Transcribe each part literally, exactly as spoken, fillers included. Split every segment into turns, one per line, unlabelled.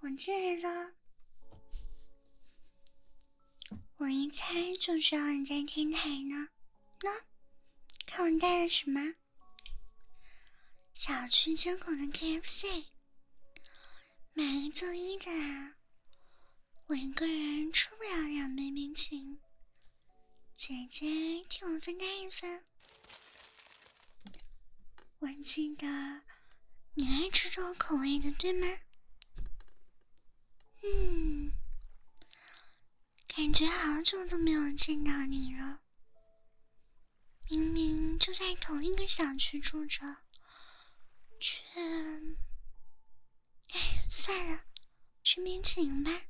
我进来了。我一猜就知道你在天台呢。那看我带了什么？小区街口的 K F C， 买一赠一的啦。我一个人吃不了两杯冰淇淋，姐姐替我分担一份。我记得你爱吃这种口味的，对吗？嗯，感觉好久都没有见到你了。明明就在同一个小区住着，却……哎，算了，吃冰淇淋吧。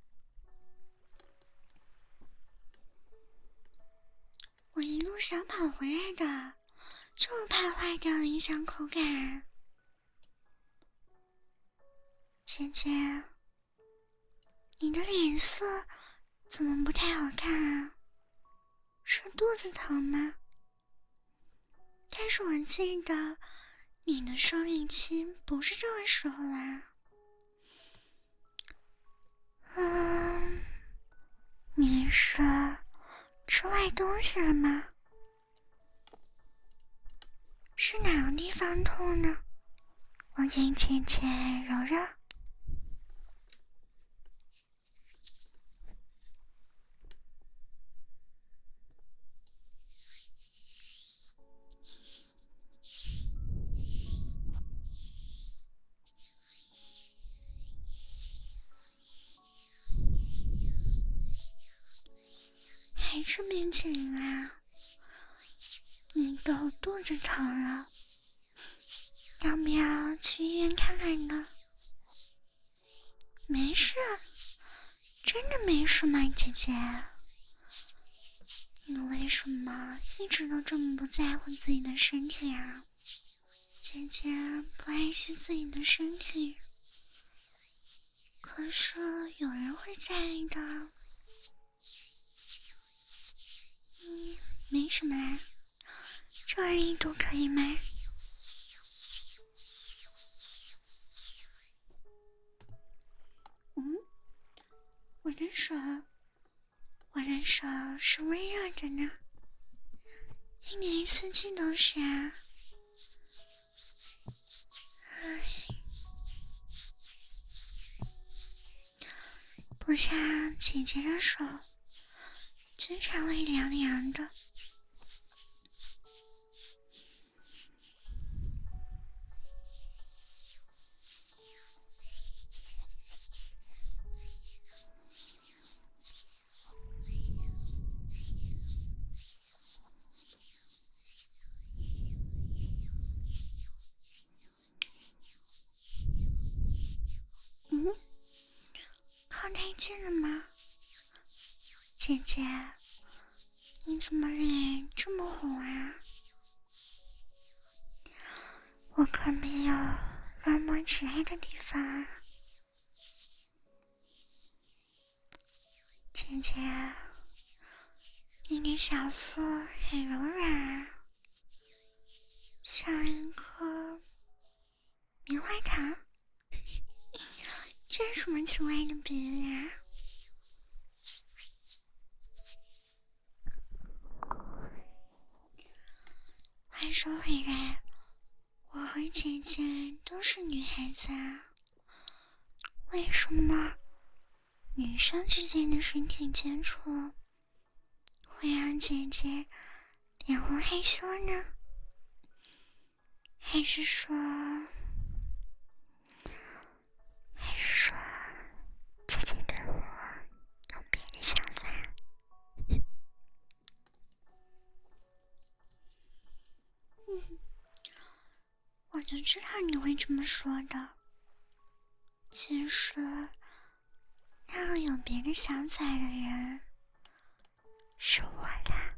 我一路小跑回来的，就怕坏掉影响口感。姐姐，你的脸色怎么不太好看啊？是肚子疼吗？但是我记得你的生理期不是这个时候啦。嗯，你是吃坏东西了吗？是哪个地方痛呢？我给姐姐揉揉。还吃冰淇淋啊？你都肚子疼了，要不要去医院看看呢？没事，真的没事吗，姐姐？你为什么一直都这么不在乎自己的身体啊？姐姐不爱惜自己的身体，可是有人会在意的。嗯，没什么啦，这个力度可以吗？嗯，我的手，我的手是温热的呢，一年四季都是啊。唉，不像姐姐的手，经常会凉凉的。嗯，靠太近了吗？姐姐，你怎么脸这么红啊？我可没有乱摸其他的地方啊。姐姐，你的小腹很柔软啊，像一颗棉花糖。这是什么奇怪的比喻啊？话说回来，我和姐姐都是女孩子啊，为什么女生之间的身体接触会让姐姐脸红害羞呢？还是说，还是说姐姐对我有别的想法？嗯，我就知道你会这么说的。其实，那个有别的想法的人是我啦。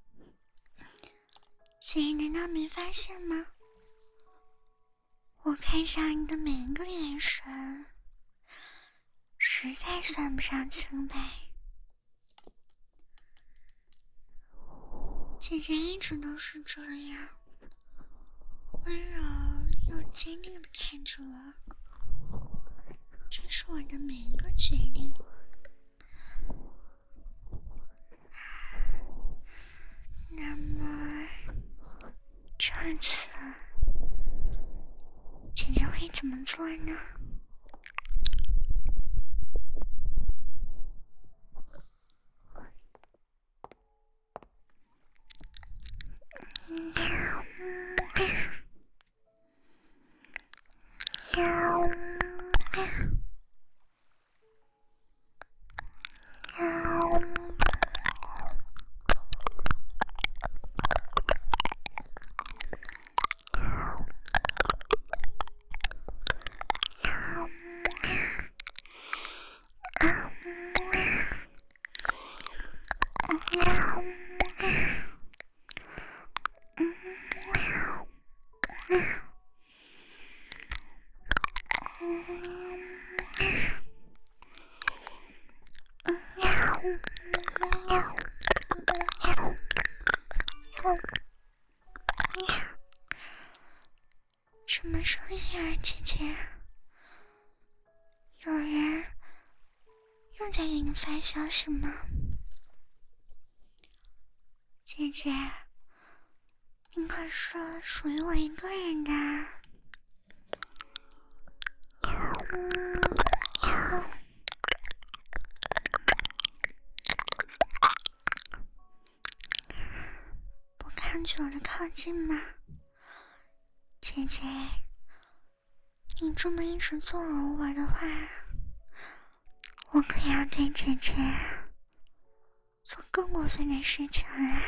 姐难道没发现吗？我看向你的每一个眼神，实在算不上清白。姐姐一直都是这样，温柔又坚定地看着我，这是我的美该怎么做呢？什么声音啊，姐姐？有人又在给你发消息吗？姐姐，你可是属于我一个人的。不抗拒我的靠近吗？姐姐，你这么一直纵容我的话，我可要对姐姐做更过分的事情了。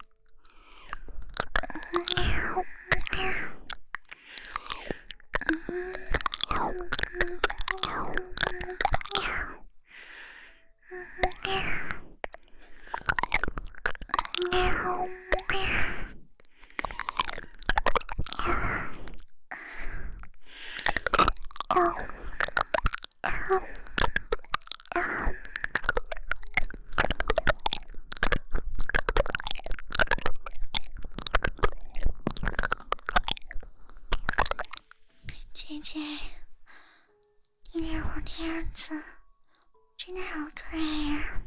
姐姐，你脸红的样子真的好可爱呀！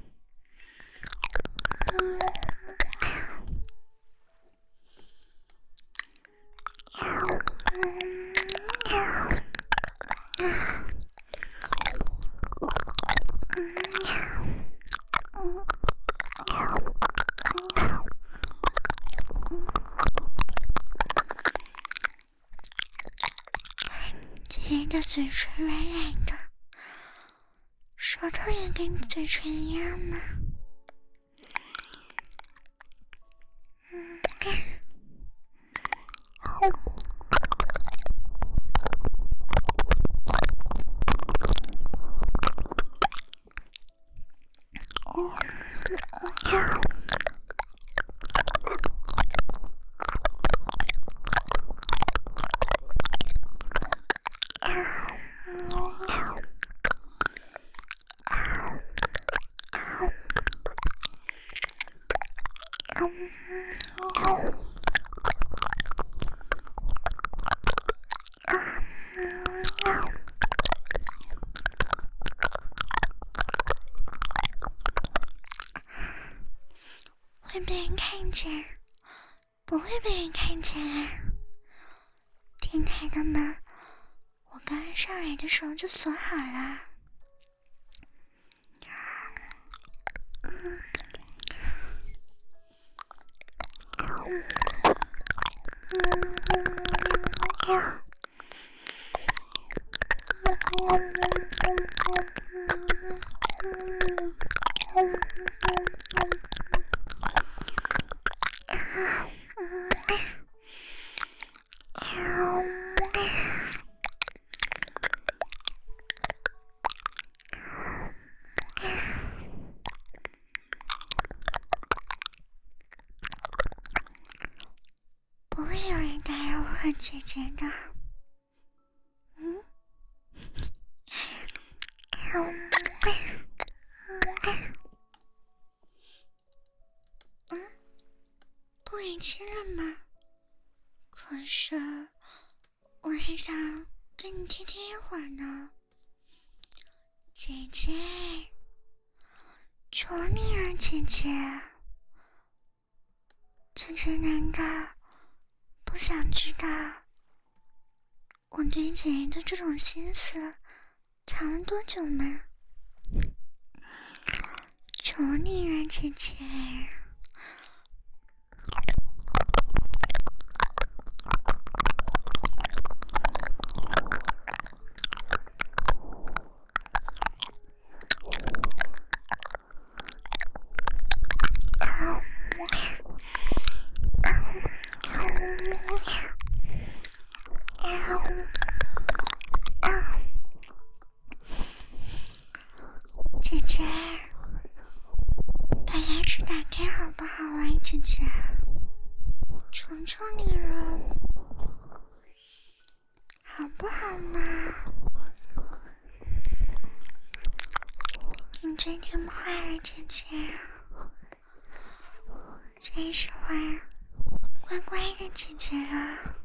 姐姐的嘴唇软软的，舌头也跟嘴唇一样吗？嗯，会被人看见，不会被人看见啊！天台的门，我刚刚上来的时候就锁好了。不会有人打扰我姐姐的。嗯，嗯，不给亲了吗？可是我还想跟你贴贴一会儿呢。姐姐，求你了，姐姐。姐姐难道不想知道我对姐的这种心思藏了多久吗？求你了，姐姐。姐姐，把牙齿打开好不好啊？姐姐，求求你了，好不好嘛？你最听话了，姐姐，最喜欢乖乖的姐姐了。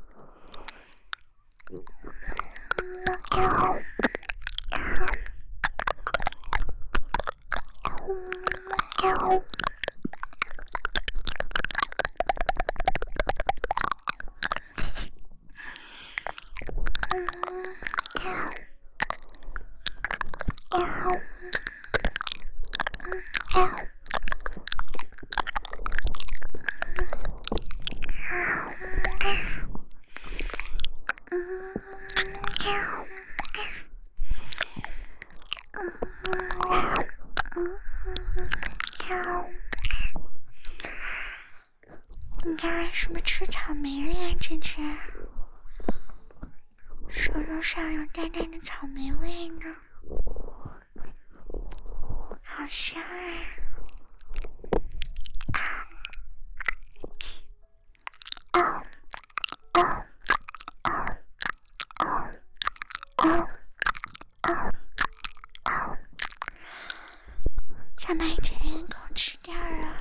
你刚才是不是吃草莓了呀，姐姐？舌头上有淡淡的草莓味呢，好香啊！想把姐姐一口吃掉了。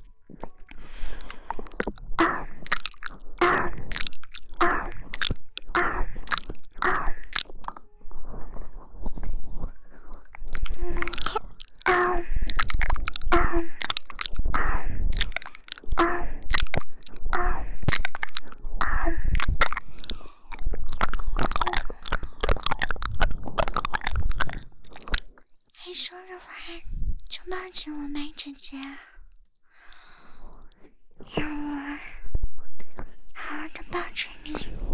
害羞的话就抱紧我吧，姐姐，让我好好的抱着你。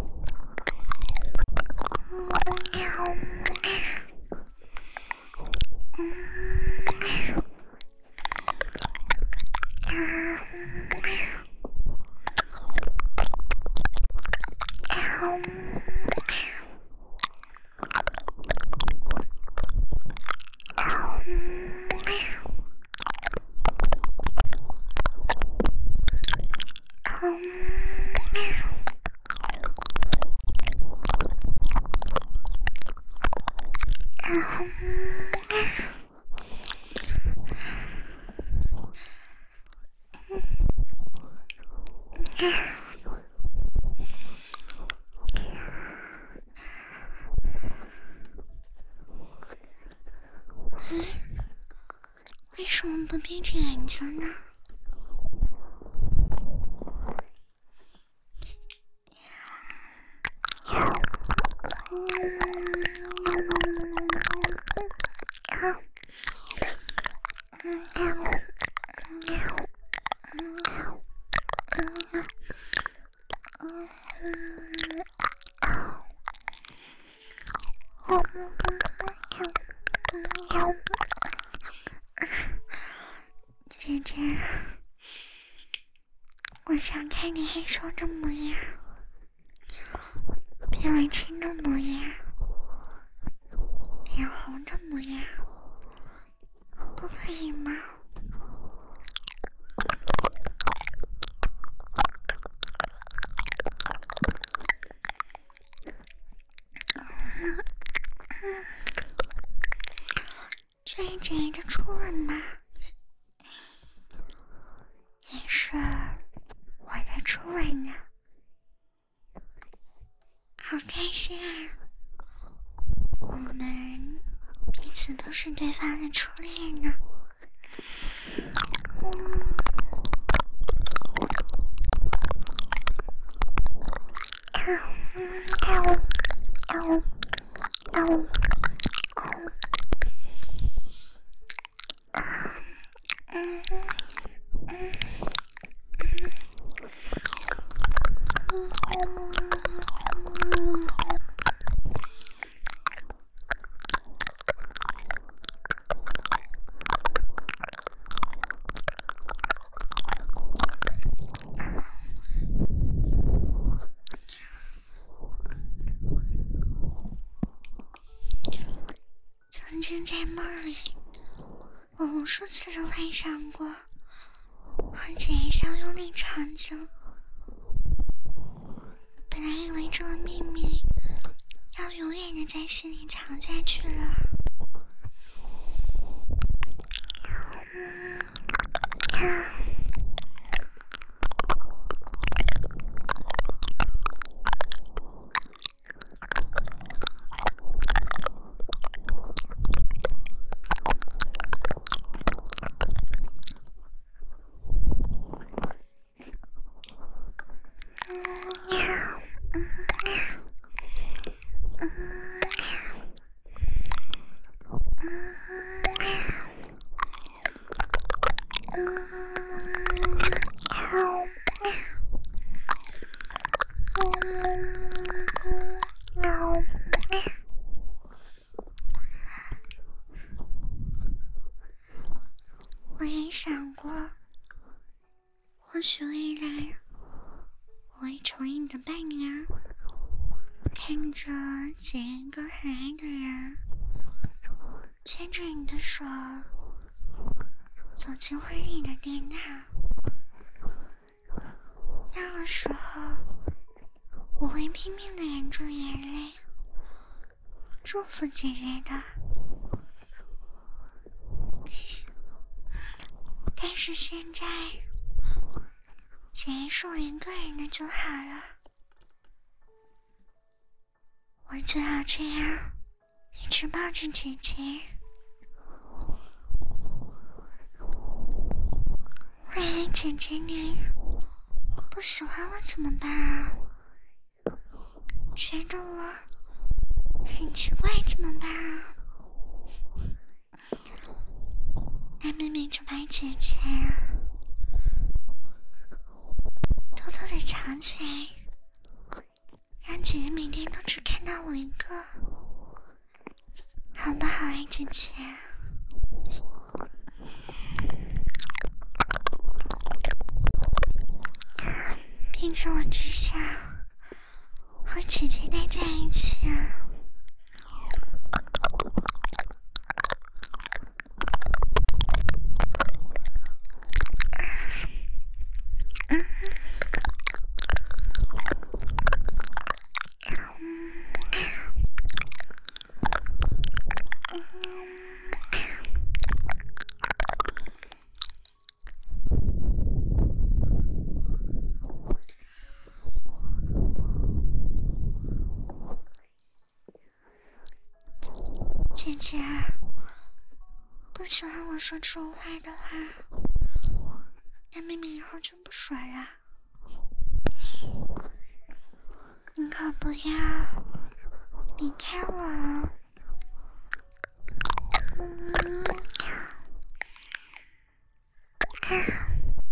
为什么不闭着眼睛呢？姐姐，我想看你害羞的模样，变委屈的模样，脸红的模样，不可以吗？最姐的初吻呢，也是我的初吻呢，好开心啊！我们彼此都是对方的初恋呢。嗯曾经在梦里，我无数次都幻想过和姐姐相拥的场景。本来以为这个秘密要永远的在心里藏下去了。我也想过，或许未来我会成为你的伴娘，看着姐一个很爱的人牵着你的手走进婚礼的殿堂。那个时候我会拼命的忍住眼泪，祝福姐姐的。但是现在姐姐是我一个人的就好了，我就要这样一直抱着姐姐。万一姐姐你不喜欢我怎么办啊？觉得我很奇怪怎么办啊？那妹妹就把姐姐偷偷的藏起来，让姐姐每天都只看到我一个，好不好啊，姐姐？毕竟我只想和姐姐待在一起啊。姐姐，不喜欢我说这种话的话，那妹妹以后就不说了。你可不要离开我哦。嗯啊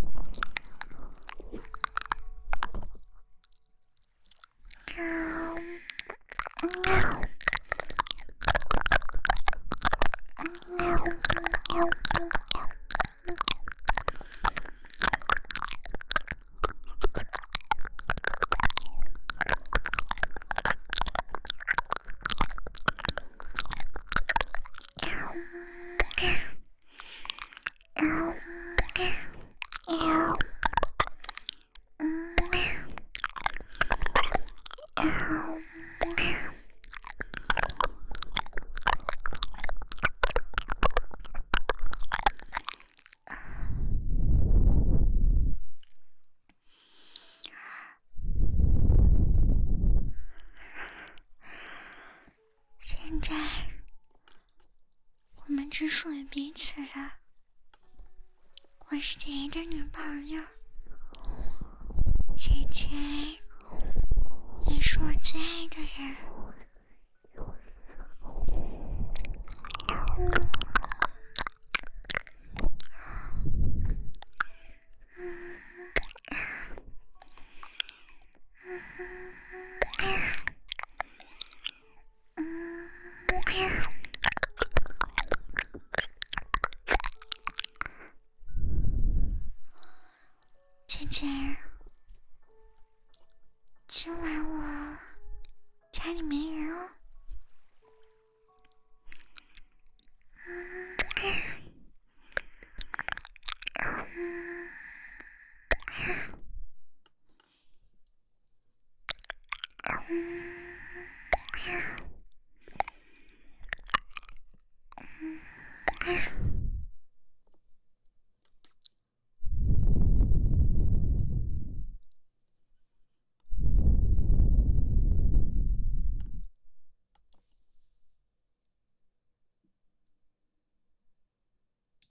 现在我们只属于彼此了。我是姐姐的女朋友，姐姐也是我最爱的人。 姐姐，今晚我家里没人哦。嗯